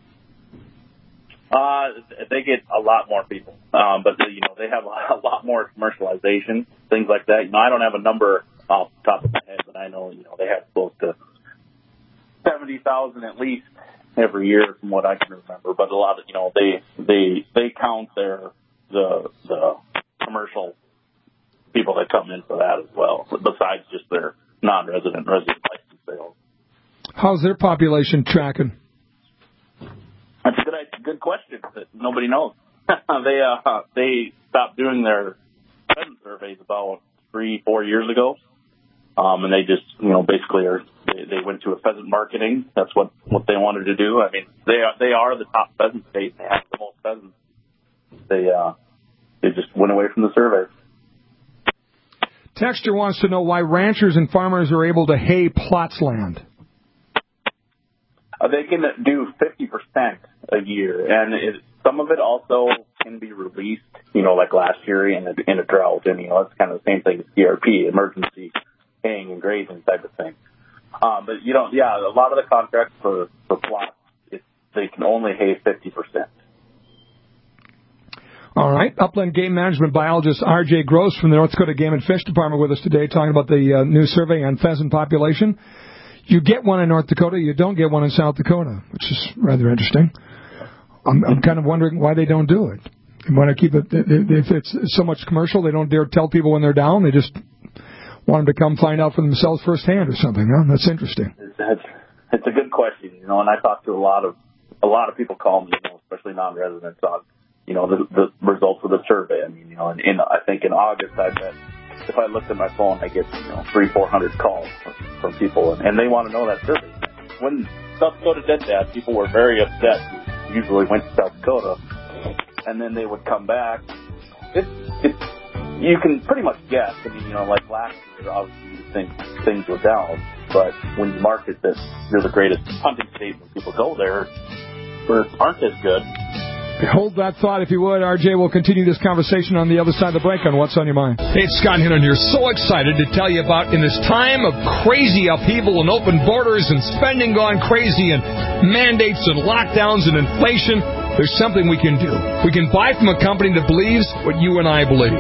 Uh, they get a lot more people, um, but you know they have a, a lot more commercialization, things like that. You know, I don't have a number off the top of my head, but I know you know they have close to seventy thousand at least every year, from what I can remember. But a lot of you know they they they count their the the commercial people that come in for that as well, besides just their non-resident resident license sales. How's their population tracking? That's a good, good question that nobody knows. they uh, they stopped doing their pheasant surveys about three, four years ago, um, and they just, you know, basically are they, they went to a pheasant marketing. That's what, what they wanted to do. I mean, they are they are the top pheasant state. They have the most pheasants. They uh, they just went away from the survey. Texter wants to know why ranchers and farmers are able to hay plots land. Uh, they can do fifty percent a year, and it, some of it also can be released, you know, like last year in a, in a drought, and, you know, it's kind of the same thing as C R P, emergency haying and grazing type of thing. Um, but, you know, yeah, a lot of the contracts for, for plots, it, they can only hay fifty percent. All right. Upland Game Management biologist R J Gross from the North Dakota Game and Fish Department with us today, talking about the uh, new survey on pheasant population. You get one in North Dakota, you don't get one in South Dakota, which is rather interesting. I'm, I'm kind of wondering why they don't do it. They want to keep it, if it's so much commercial, they don't dare tell people when they're down. They just want them to come find out for themselves firsthand or something. Huh? That's interesting. It's, it's, it's a good question, you know, and I talk to a lot of a lot of people call me, you know, especially non-residents, on, you know, the, the results of the survey. I mean, you know, in, in I think in August, I bet if I looked at my phone, I get, you know, three, four hundred calls from, from people, and, and they want to know that survey. When South Dakota did that, people were very upset. Usually went to South Dakota, and then they would come back. It's, it's, you can pretty much guess. I mean, you know, like last year, obviously you think things were down, but when you market that you're the greatest hunting state, when people go there, birds aren't as good. Hold that thought, if you would. R J will continue this conversation on the other side of the break on What's on Your Mind. Hey, it's Scott Hinton here. So excited to tell you about, in this time of crazy upheaval and open borders and spending gone crazy and mandates and lockdowns and inflation, there's something we can do. We can buy from a company that believes what you and I believe.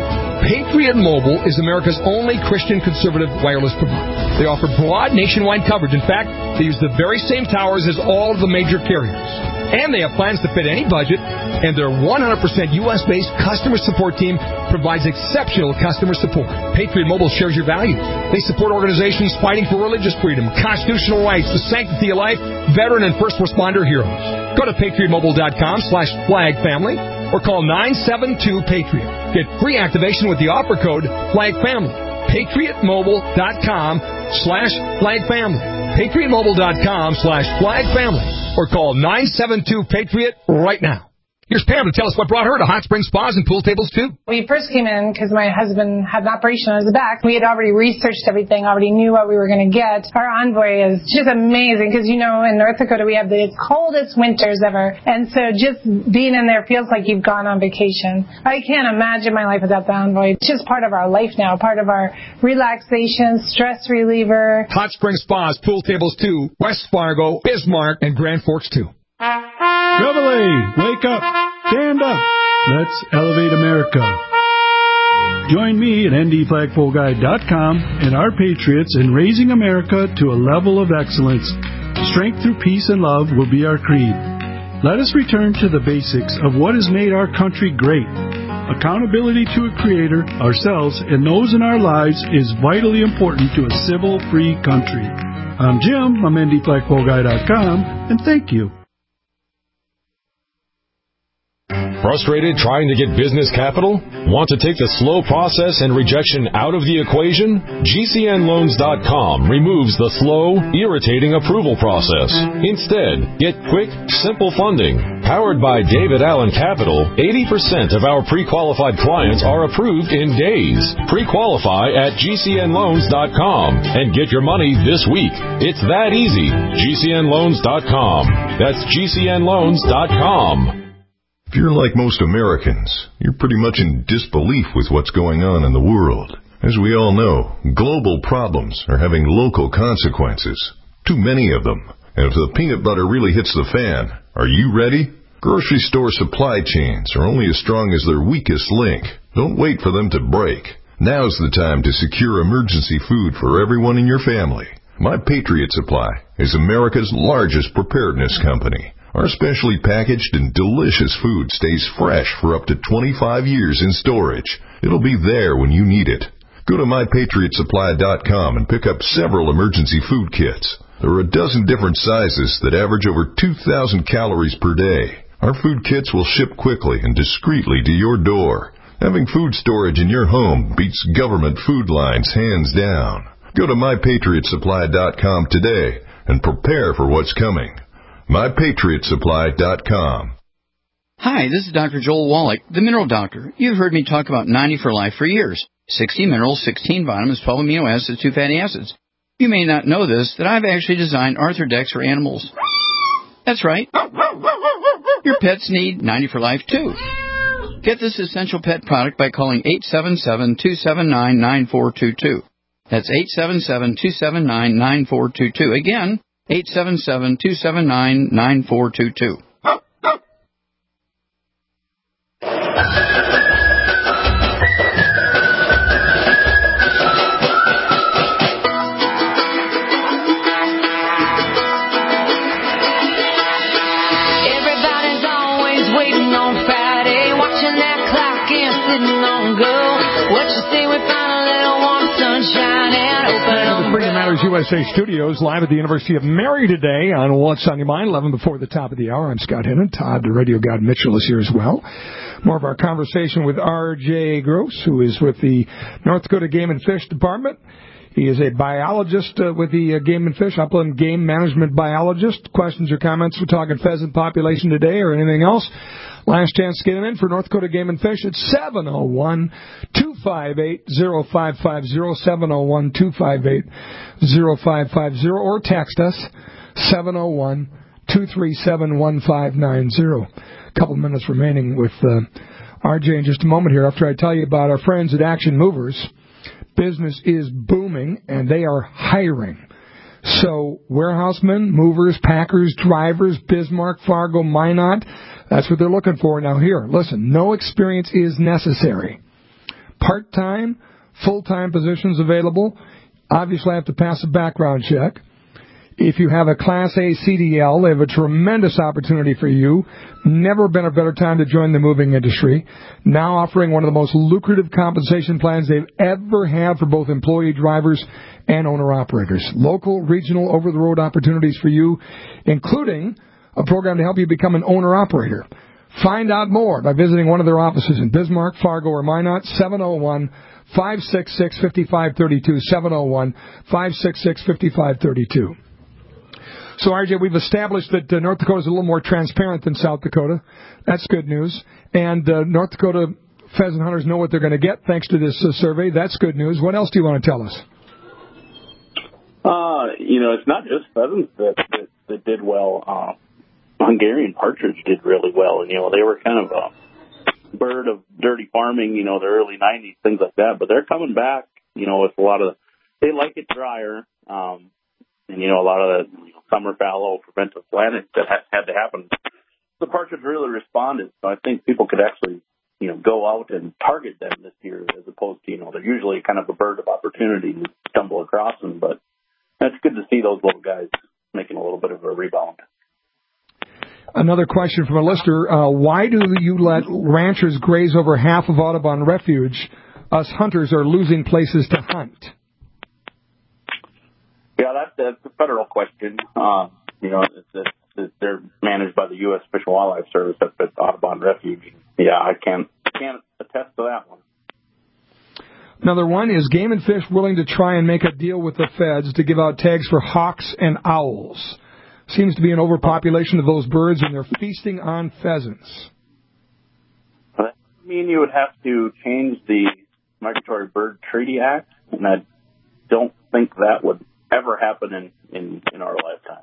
Patriot Mobile is America's only Christian conservative wireless provider. They offer broad nationwide coverage. In fact, they use the very same towers as all of the major carriers. And they have plans to fit any budget, and their one hundred percent U S-based customer support team provides exceptional customer support. Patriot Mobile shares your values. They support organizations fighting for religious freedom, constitutional rights, the sanctity of life, veteran and first responder heroes. Go to patriot mobile dot com slash flag family or call nine seven two Patriot. Get free activation with the offer code FLAGFAMILY. patriot mobile dot com slash flag family. patriot mobile dot com slash flag family. Or call nine seven two Patriot right now. Here's Pam to tell us what brought her to Hot Spring Spas and Pool Tables, too. We first came in because my husband had an operation on his back. We had already researched everything, already knew what we were going to get. Our Envoy is just amazing because, you know, in North Dakota we have the coldest winters ever. And so just being in there feels like you've gone on vacation. I can't imagine my life without the Envoy. It's just part of our life now, part of our relaxation, stress reliever. Hot Spring Spas, Pool Tables, too. West Fargo, Bismarck, and Grand Forks, too. Reveille, wake up, stand up. Let's elevate America. Join me at N D flag pole guide dot com and our patriots in raising America to a level of excellence. Strength through peace and love will be our creed. Let us return to the basics of what has made our country great. Accountability to a creator, ourselves, and those in our lives is vitally important to a civil, free country. I'm Jim, I'm N D flag pole guide dot com, and thank you. Frustrated trying to get business capital? Want to take the slow process and rejection out of the equation? G C N loans dot com removes the slow, irritating approval process. Instead, get quick, simple funding. Powered by David Allen Capital, eighty percent of our pre-qualified clients are approved in days. Pre-qualify at G C N loans dot com and get your money this week. It's that easy. G C N loans dot com. That's G C N loans dot com. If you're like most Americans, you're pretty much in disbelief with what's going on in the world. As we all know, global problems are having local consequences. Too many of them. And if the peanut butter really hits the fan, are you ready? Grocery store supply chains are only as strong as their weakest link. Don't wait for them to break. Now's the time to secure emergency food for everyone in your family. My Patriot Supply is America's largest preparedness company. Our specially packaged and delicious food stays fresh for up to twenty-five years in storage. It'll be there when you need it. Go to my patriot supply dot com and pick up several emergency food kits. There are a dozen different sizes that average over two thousand calories per day. Our food kits will ship quickly and discreetly to your door. Having food storage in your home beats government food lines hands down. Go to my patriot supply dot com today and prepare for what's coming. my patriot supply dot com. Hi, this is Doctor Joel Wallach, the Mineral Doctor. You've heard me talk about ninety for Life for years. sixty minerals, sixteen vitamins, twelve amino acids, two fatty acids. You may not know this, that I've actually designed Arthrodex for animals. That's right. Your pets need ninety for Life, too. Get this essential pet product by calling eight seven seven, two seven nine, nine four two two. That's eight seven seven, two seven nine, nine four two two. Again, eight seven seven, two seven nine, nine four two two. Everybody's always waiting on Friday, watching that clock and sitting on go. What you say we find a little warm sunshine and open up. Freedom Matters U S A Studios, live at the University of Mary today on What's on Your Mind, eleven before the top of the hour. I'm Scott Hennon. Todd, the Radio God Mitchell, is here as well. More of our conversation with R J Gross, who is with the North Dakota Game and Fish Department. He is a biologist uh, with the uh, Game and Fish, Upland Game Management Biologist. Questions or comments? We're talking pheasant population today or anything else. Last chance to get them in for North Dakota Game and Fish at seven oh one, two five eight, oh five five oh, seven oh one, two five eight, oh five five oh, or text us, seven oh one, two three seven, one five nine oh. A couple minutes remaining with uh, R J in just a moment here after I tell you about our friends at Action Movers. Business is booming, and they are hiring. So warehousemen, movers, packers, drivers, Bismarck, Fargo, Minot, that's what they're looking for. Now here, listen, no experience is necessary. part-time, full-time positions available. Obviously, I have to pass a background check. If you have a Class A C D L, they have a tremendous opportunity for you. Never been a better time to join the moving industry. Now offering one of the most lucrative compensation plans they've ever had for both employee drivers and owner-operators. Local, regional, over-the-road opportunities for you, including a program to help you become an owner-operator. Find out more by visiting one of their offices in Bismarck, Fargo, or Minot, seven oh one, five six six, five five three two, seven oh one, five six six, five five three two. So, R J, we've established that uh, North Dakota is a little more transparent than South Dakota. That's good news. And uh, North Dakota pheasant hunters know what they're going to get thanks to this uh, survey. That's good news. What else do you want to tell us? Uh, you know, it's not just pheasants that, that, that did well. Uh, Hungarian partridge did really well. And, you know, they were kind of a bird of dirty farming, you know, the early nineties, things like that. But they're coming back, you know, with a lot of, they like it drier. Um, And, you know, a lot of the you know, summer fallow preventive planting that ha- had to happen. The partridge really responded. So I think people could actually, you know, go out and target them this year as opposed to, you know, they're usually kind of a bird of opportunity to stumble across them. But it's good to see those little guys making a little bit of a rebound. Another question from a listener. Uh, why do you let ranchers graze over half of Audubon Refuge? Us hunters are losing places to hunt. Yeah, that's, that's a federal question. Uh, you know, it's, it's, it's, they're managed by the U S Fish and Wildlife Service up at Audubon Refuge. Yeah, I can't can't attest to that one. Another one is Game and Fish willing to try and make a deal with the feds to give out tags for hawks and owls. Seems to be an overpopulation of those birds, and they're feasting on pheasants. I mean, you would have to change the Migratory Bird Treaty Act, and I don't think that would ever happen in, in, in our lifetime.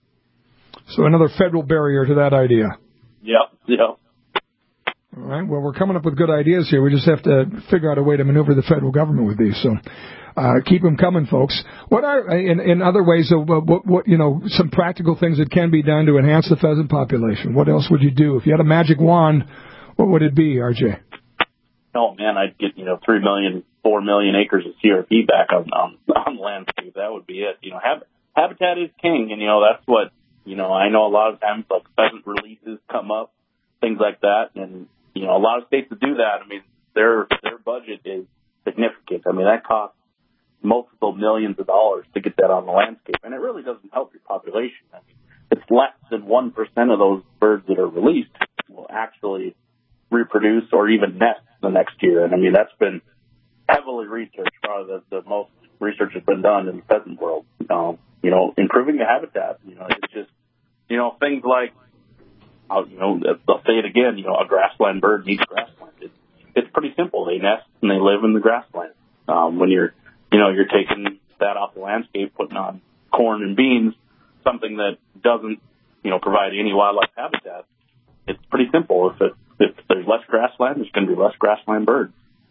So another federal barrier to that idea. Yep, yep. All right, well, we're coming up with good ideas here. We just have to figure out a way to maneuver the federal government with these. So uh, keep them coming, folks. What are, in, in other ways, uh, what, what, you know, some practical things that can be done to enhance the pheasant population? What else would you do? If you had a magic wand, what would it be, R J? Oh, man, I'd get, you know, three million, four million acres of C R P back on, on, on landscape. That would be it. You know, hab- habitat is king, and, you know, that's what, you know, I know a lot of times, like, pheasant releases come up, things like that, and, you know, a lot of states that do that, I mean, their their budget is significant. I mean, that costs multiple millions of dollars to get that on the landscape, and it really doesn't help your population. I mean, it's less than one percent of those birds that are released will actually reproduce or even nest the next year. And, I mean, that's been heavily researched. Probably the, the most research has been done in the pheasant world. Um, you know, improving the habitat, you know, it's just, you know, things like, I'll, you know, they'll say it again, you know, a grassland bird needs grassland. It's, it's pretty simple. They nest and they live in the grassland. Um, when you're, you know, you're taking that off the landscape, putting on corn and beans, something that doesn't, you know, provide any wildlife habitat, it's pretty simple. If it, if there's less grassland, there's going to be less grassland birds.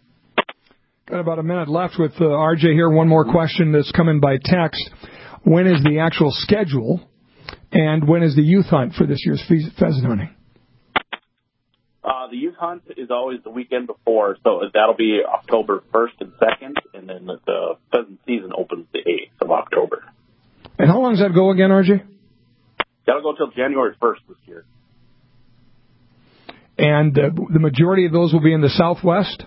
Got about a minute left with uh, R J here. One more question that's coming by text. When is the actual schedule? And when is the youth hunt for this year's pheasant hunting? Uh, the youth hunt is always the weekend before, so that'll be October first and second, and then the, the pheasant season opens the eighth of October. And how long does that go again, R J? That'll go till January first this year. And uh, the majority of those will be in the Southwest?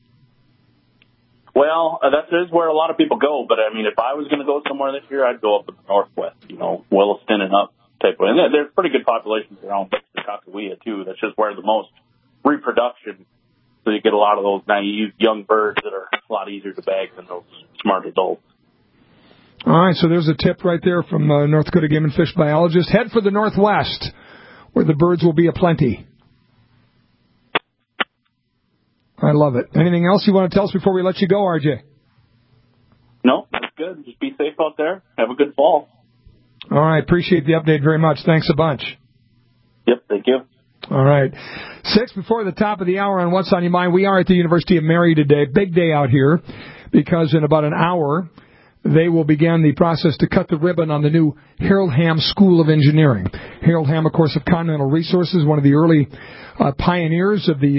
Well, uh, that is where a lot of people go, but I mean, if I was going to go somewhere this year, I'd go up in the Northwest, you know, Williston and up type of, and there's pretty good populations around Kakawea too. That's just where the most reproduction, so you get a lot of those naive young birds that are a lot easier to bag than those smart adults. All right, so there's a tip right there from uh, North Dakota Game and Fish biologist. Head for the Northwest, where the birds will be aplenty. I love it. Anything else you want to tell us before we let you go, R J? No, that's good. Just be safe out there. Have a good fall. All right. Appreciate the update very much. Thanks a bunch. Yep, thank you. All right. Six before the top of the hour on What's on Your Mind. We are at the University of Mary today. Big day out here because in about an hour they will begin the process to cut the ribbon on the new Harold Hamm School of Engineering. Harold Hamm, of course, of Continental Resources, one of the early uh, pioneers of the uh,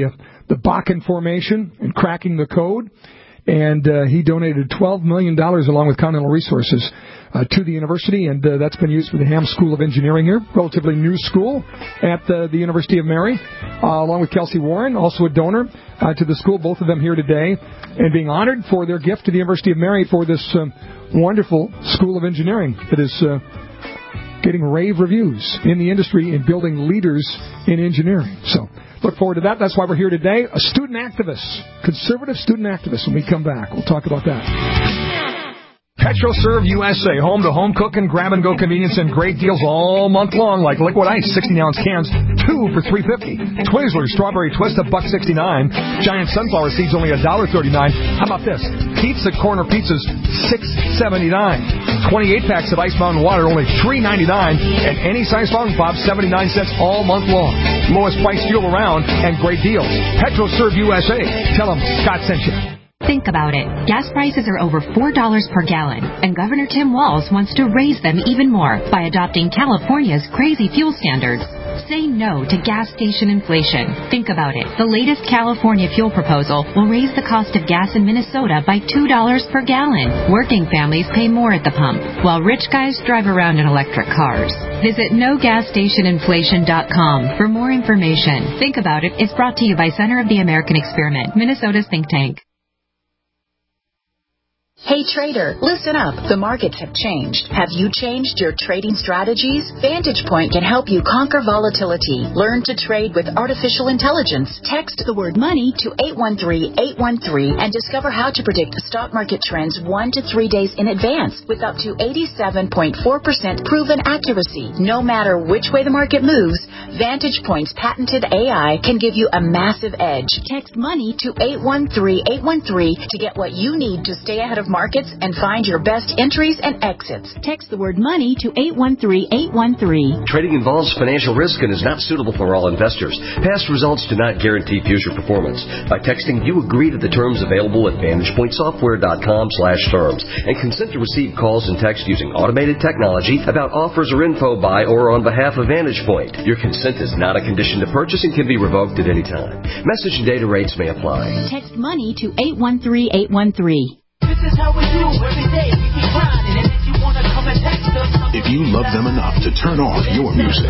the Bakken Formation and cracking the code. And uh, he donated twelve million dollars along with Continental Resources uh, to the university, and uh, that's been used for the Ham School of Engineering here, relatively new school at the, the University of Mary, uh, along with Kelsey Warren, also a donor uh, to the school, both of them here today, and being honored for their gift to the University of Mary for this um, wonderful School of Engineering that is uh, getting rave reviews in the industry and building leaders in engineering. So look forward to that. That's why we're here today. A student activist, conservative student activist. When we come back, we'll talk about that. PetroServe U S A, home-to-home cooking, grab-and-go convenience, and great deals all month long, like Liquid Ice, sixteen-ounce cans, two for three fifty. Twizzlers, strawberry twist, a buck sixty-nine. Giant sunflower seeds, only a dollar thirty-nine. How about this? Pizza Corner pizzas, six seventy-nine. twenty-eight packs of Ice Mountain water, only three ninety-nine. And any size Fong Pop, seventy-nine cents all month long. Lowest price fuel around, and great deals. PetroServe U S A. Tell them Scott sent you. Think about it. Gas prices are over four dollars per gallon, and Governor Tim Walz wants to raise them even more by adopting California's crazy fuel standards. Say no to gas station inflation. Think about it. The latest California fuel proposal will raise the cost of gas in Minnesota by two dollars per gallon. Working families pay more at the pump, while rich guys drive around in electric cars. Visit no gas station inflation dot com for more information. Think about it is brought to you by Center of the American Experiment, Minnesota's think tank. Hey trader, listen up. The markets have changed. Have you changed your trading strategies? Vantage Point can help you conquer volatility. Learn to trade with artificial intelligence. Text the word money to eight one three, eight one three and discover how to predict stock market trends one to three days in advance with up to eighty-seven point four percent proven accuracy. No matter which way the market moves, Vantage Point's patented A I can give you a massive edge. Text money to eight one three, eight one three to get what you need to stay ahead of markets and find your best entries and exits. Text the word money to eight one three, eight one three. Trading involves financial risk and is not suitable for all investors. Past results do not guarantee future performance. By texting, you agree to the terms available at vantage point software dot com slash terms and consent to receive calls and texts using automated technology about offers or info by or on behalf of Vantage Point. Your consent is not a condition to purchase and can be revoked at any time. Message and data rates may apply. Text money to eight one three, eight one three. This is how we do every day. We keep grinding, and if you wanna come and text us, if you love them enough to turn off your music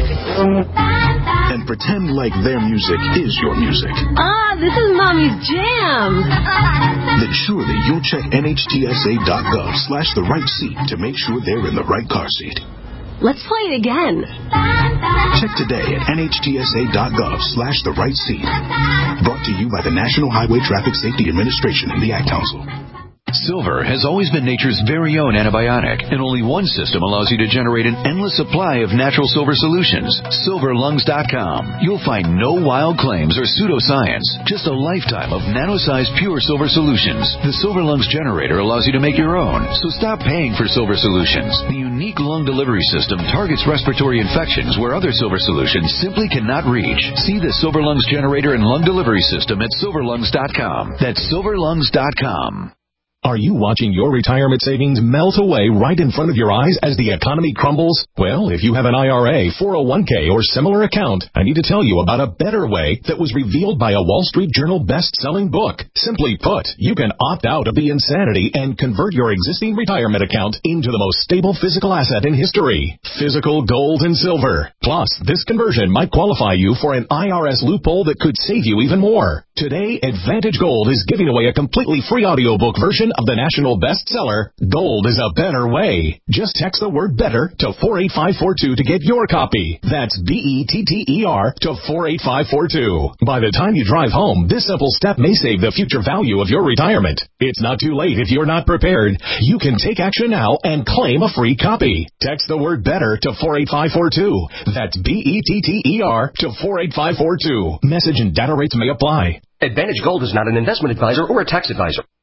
and pretend like their music is your music, ah, this is Mommy's jam, then surely you'll check N H T S A dot gov slash the right seat to make sure they're in the right car seat. Let's play it again. Check today at N H T S A dot gov slash the right seat. Brought to you by the National Highway Traffic Safety Administration and the Ad Council. Silver has always been nature's very own antibiotic, and only one system allows you to generate an endless supply of natural silver solutions. silver lungs dot com. You'll find no wild claims or pseudoscience, just a lifetime of nano-sized pure silver solutions. The Silver Lungs generator allows you to make your own, so stop paying for silver solutions. The unique lung delivery system targets respiratory infections where other silver solutions simply cannot reach. See the Silver Lungs generator and lung delivery system at silver lungs dot com. That's silver lungs dot com. Are you watching your retirement savings melt away right in front of your eyes as the economy crumbles? Well, if you have an I R A, four oh one k, or similar account, I need to tell you about a better way that was revealed by a Wall Street Journal best-selling book. Simply put, you can opt out of the insanity and convert your existing retirement account into the most stable physical asset in history, physical gold and silver. Plus, this conversion might qualify you for an I R S loophole that could save you even more. Today, Advantage Gold is giving away a completely free audiobook version of the national bestseller, Gold is a Better Way. Just text the word better to four eight five four two to get your copy. That's B E T T E R to four eight five four two. By the time you drive home, this simple step may save the future value of your retirement. It's not too late if you're not prepared. You can take action now and claim a free copy. Text the word better to four eight five four two. That's B E T T E R to four eight five four two. Message and data rates may apply. Advantage Gold is not an investment advisor or a tax advisor.